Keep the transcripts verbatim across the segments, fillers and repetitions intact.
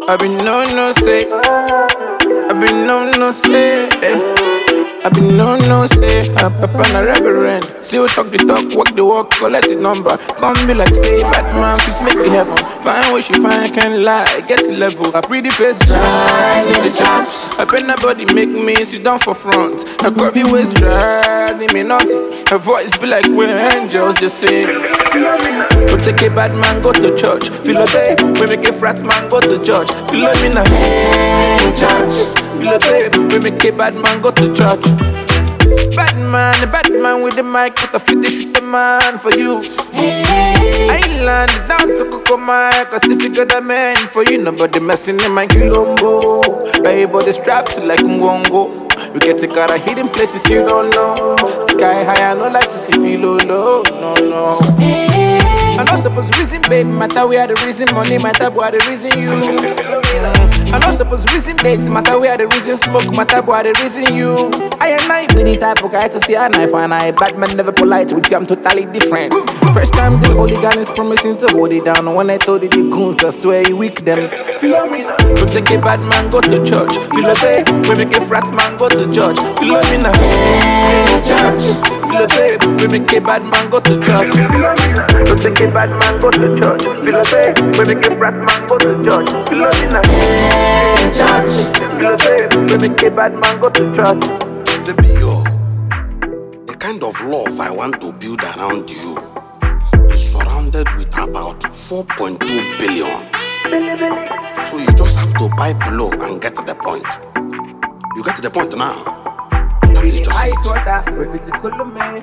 I been no no say, I been no no say, eh. I been no no say, a papa and a reverend. Still talk the talk, walk the walk, collect the number. Come be like say, Batman, fit make the heaven. Find what she find, can't lie, get the level. A pretty face, drive the chance. A pen body make me sit down for front. A curvy waist driving me naughty. Her voice be like when angels just sing. But take a bad man, go to church. Feel a day, we make a frat man, go to church. Feel a me now, church. Feel a babe, we make a bad man go to church. Bad man, the bad man with the mic, with a fifty shoot the man for you. I land down to Kokoma, cause if you got a man for you, nobody messing in my kilombo. Everybody straps like Mwongo. We get to got a hidden places you don't know. Sky high, I don't like to see feel low, low, no, no. I'm not supposed to reason, babe, matter we are the reason, money matter, boy, the reason you. I'm not supposed to reason, dates matter, we are the reason, smoke matter, boy, the reason you. I and I be the type of guy to see a knife and I, Batman never polite with you, I'm totally different. First time the holy gun is promising to hold it down. When I told you the goons, I swear you weak them. We take a bad man, go to church. Feel a babe, we make a frat man, go to church. Feel a me now, church. Feel a babe, we make a bad man, go to church. We take a bad man, go to church. Feel a babe, we make a frat man, go to church. Feel a me now, church. Feel a babe, we make a bad man, go to church. Baby, yo, the kind of love I want to build around you is surrounded with about four point two billion. So you just have to buy below and get to the point. You get to the point now. That is just ice water, with it cool me.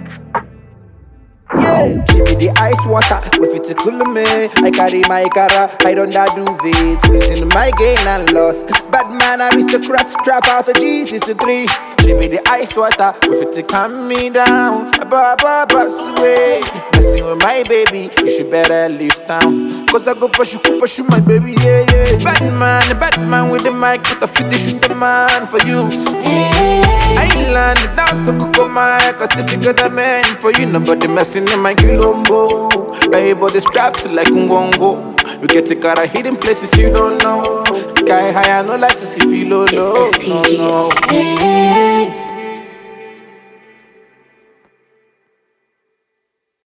Yeah, she be the ice water, with it cool me. I carry my cara, I don't da do it. Losing my gain and loss. Bad man, aristocrat, trap out of G sixty-three. She be the ice water, with it calm me down. Abba, abba, pass away. Messing with my baby, you should better leave town. Cause I go push you, push you, my baby, yeah, yeah. Bad man, the bad man with the mic, with the fifty shoot the man for you. I landed down to Kokoma, cause if you got a man for you, nobody messing in my kilombo. Everybody straps like Mwongo. We get to got a hidden places you don't know. Sky high, I don't like to see feel low, low, no, no.